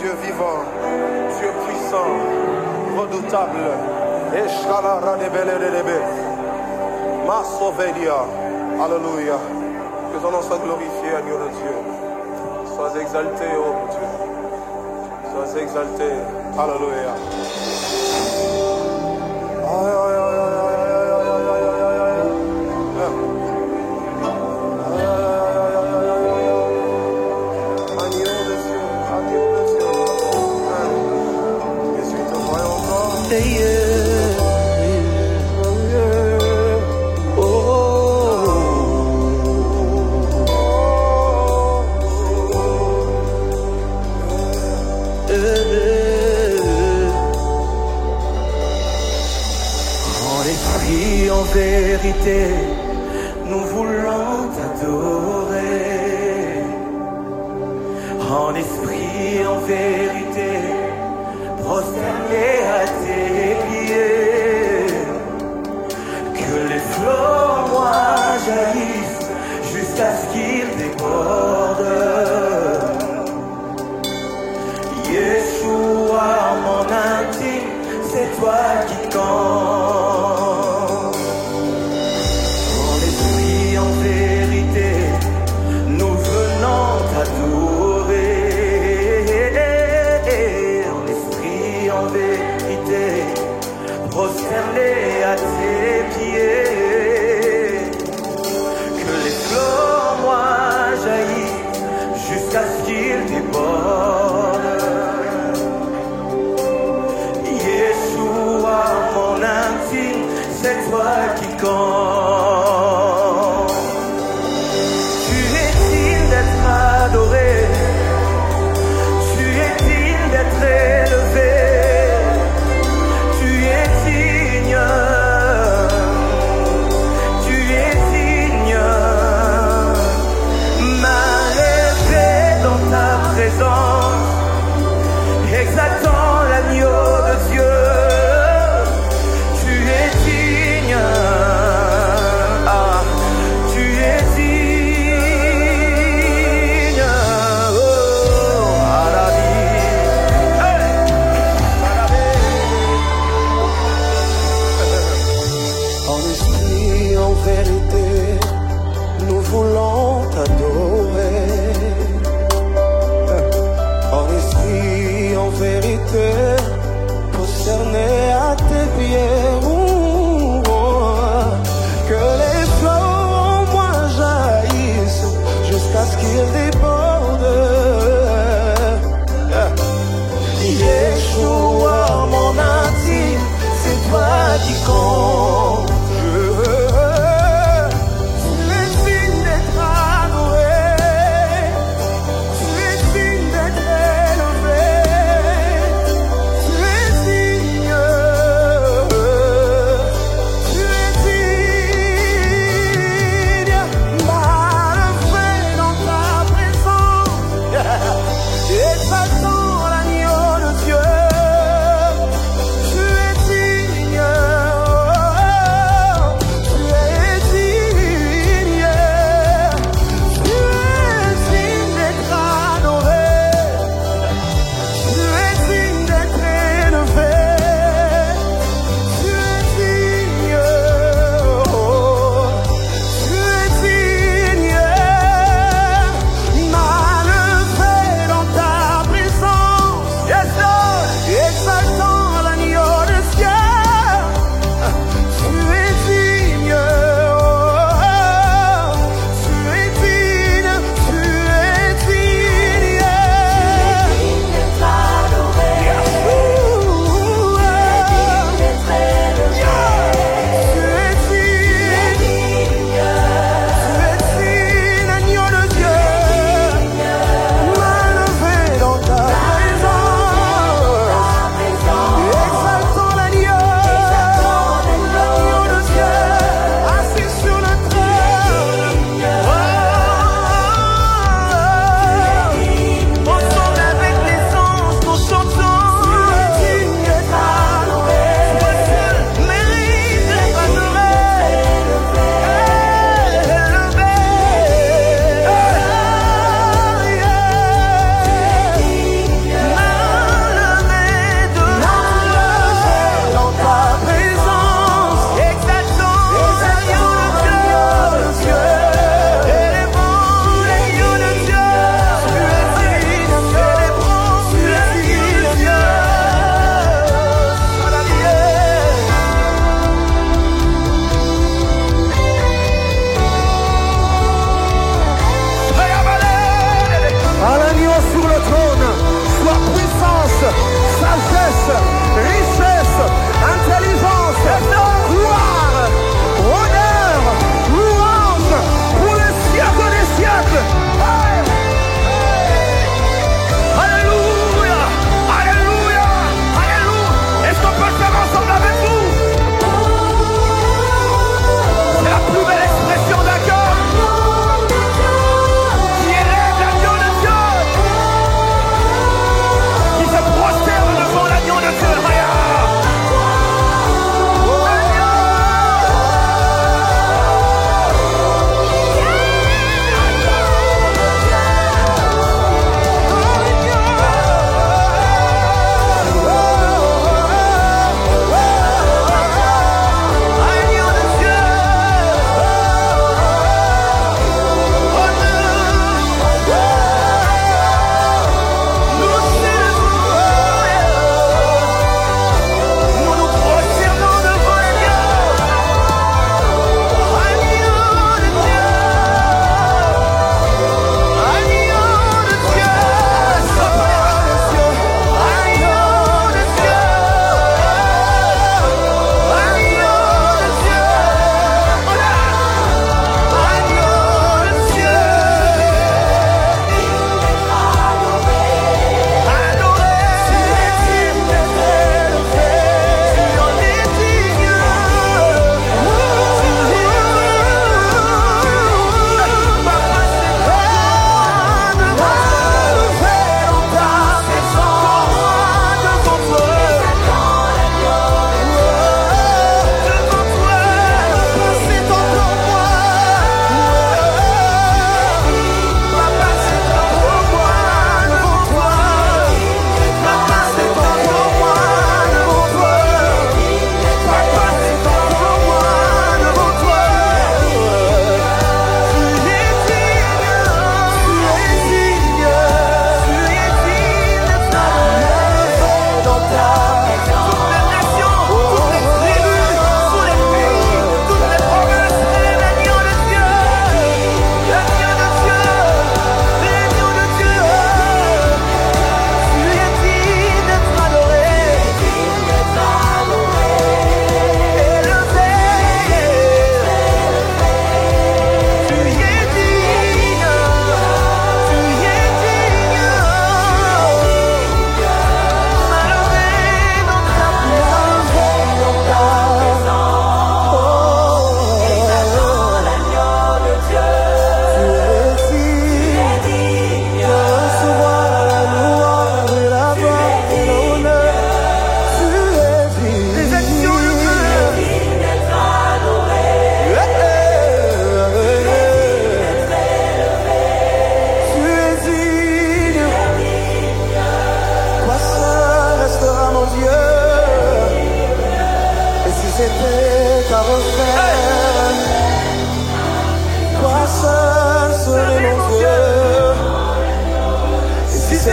Dieu vivant, Dieu puissant, redoutable. Ma sauvedia. Alléluia. Que ton nom soit glorifié, agneau de Dieu. Sois exalté, oh mon Dieu. Sois exalté. Alléluia. En vérité, nous voulons t'adorer. En esprit, en vérité, prosterner à tes pieds. Que les flots en moi jaillissent jusqu'à ce qu'ils débordent. Yeshua, mon intime, c'est toi qui compte. Prosterné à tes pieds, que les flots en moi jaillissent jusqu'à ce qu'ils débordent. Yeshua, mon intime, c'est toi qui compte. Tu es digne d'être adoré, tu es digne d'être élevé. Exaltant l'agneau de Dieu, tu es digne, tu es digne, oh, à la vie. En esprit, en vérité, nous voulons t'adorer. En esprit, en vérité, prosterné à tes pieds. Que les flots en moi jaillissent jusqu'à ce qu'ils débordent. Yeshua, mon intime, c'est toi qui compte. Exaltant l'agneau de Dieu, tu es digne.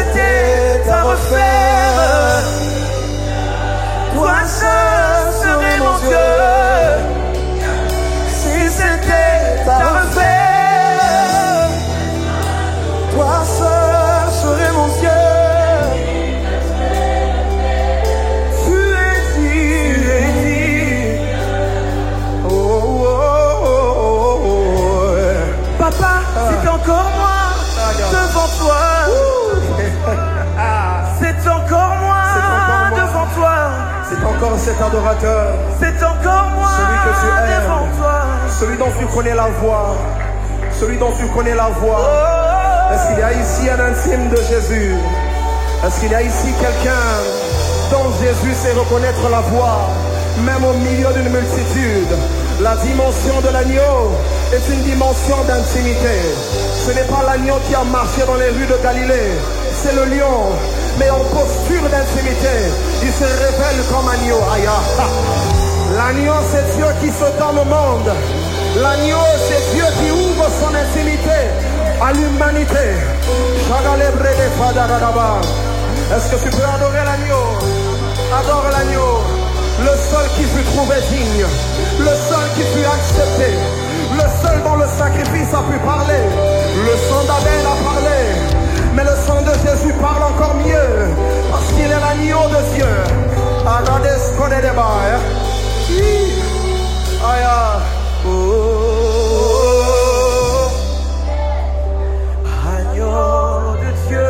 c'était à refaire, toi seul serais mon Dieu. Si c'était à refaire, toi seul serais mon Dieu. Tu es dit. Oh, oh, oh, oh, oh. Papa, c'est encore moi devant toi. C'est encore moi devant toi. C'est encore cet adorateur. C'est encore moi Celui que tu aimes. devant toi. Celui dont tu connais la voix. Celui dont tu connais la voix. Est-ce qu'il y a ici un intime de Jésus? Est-ce qu'il y a ici quelqu'un dont Jésus sait reconnaître la voix, même au milieu d'une multitude? La dimension de l'agneau est une dimension d'intimité. Ce n'est pas l'agneau qui a marché dans les rues de Galilée, c'est le lion, mais en posture d'intimité. Il se révèle comme agneau. Aïe. L'agneau, c'est Dieu qui se donne au monde. L'agneau, c'est Dieu qui ouvre son intimité à l'humanité. Est-ce que tu peux adorer l'agneau? Adore l'agneau. Le seul qui fut trouvé digne, le seul qui fut accepté, le seul dont le sacrifice a pu parler. Le sang d'Abel a parlé, mais le sang de Jésus parle encore mieux, parce qu'il est l'agneau de Dieu. Regardez ce qu'on est débat. Agneau de Dieu.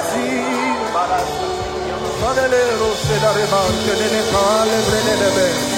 Hallelujah.